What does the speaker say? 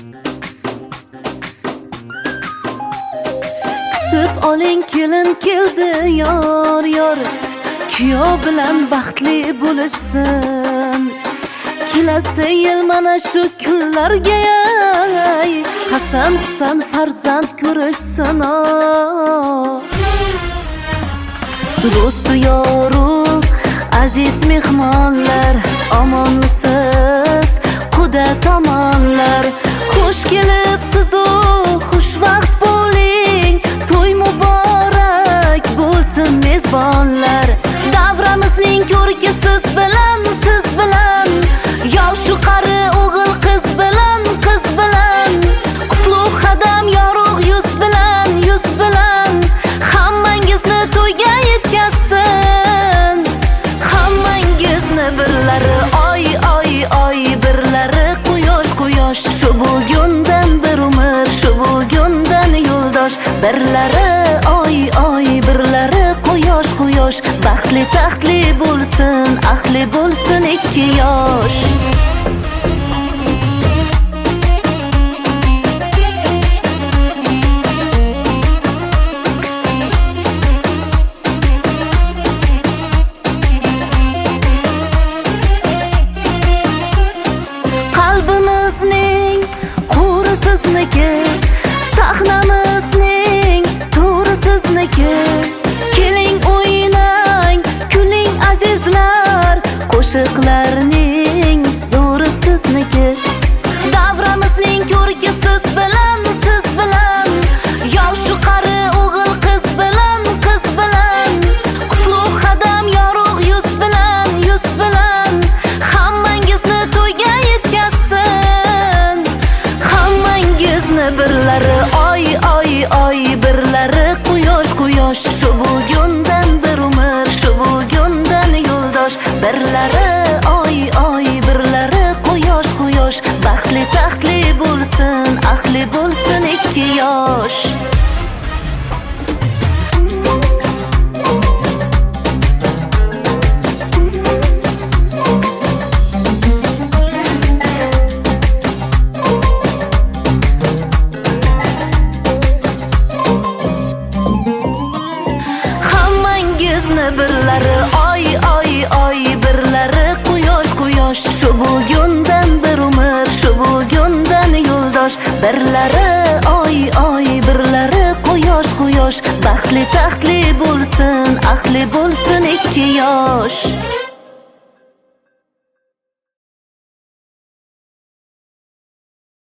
Kutib oling kelin keldi yor yor, kuyov bilan baxtli bo'lishsin. Kelasi yil mana shu kunlarga qasam qilsam farzand ko'rishsin. Do'st yoru aziz mehmonlar, omonsiz quda tomonlar, xush kelibsiz-u xushvaqt bo'ling. To'y muborak bo'lsin mezbonlar. Davramizning ko'rki siz bilan, siz bilan, yosh qari o'g'il qiz bilan, qiz bilan, qutlug' qadam yorug' yuz bilan, yuz bilan, hammangizni to'yga yetkazsin. Hammangizni birlari oy oy oy, birlari quyosh quyosh, shu bugundan bir umr, shu bugundan yo'ldosh. Birlari oy oy, birlari quyosh quyosh, baxtli taxtli bo'lsin, ahli bo'lsin ikki yosh. Qalbimizning quri sizniki, sahnamizning to'ri sizniki. Keling o'ynang, kuling azizlar, qo'shiqlarning zo'ri sizniki. Davramizning ko'rki siz bilan, siz bilan, yosh qari o'g'il qiz bilan, qiz bilan, qutlug' qadam yorug' yuz bilan, yuz bilan, hammangizni to'yga yetkazsin. Hammangizni birlari oy oy oy, birlari quyosh quyosh, shu bugundan bir umr, shu bugundan yo'ldosh. Birlari oy oy, birlari quyosh quyosh, baxtli taxtli bo'lsin, ahli bo'lsin ikki yosh. Hammangizni birlari oy oy oy, birlari quyosh quyosh, shu bugundan bir umr, shu bugundan yo'ldosh. Birlari oy oy, birlari quyosh quyosh, baxtli taxtli bo'lsin, ahli bo'lsin ikki yosh.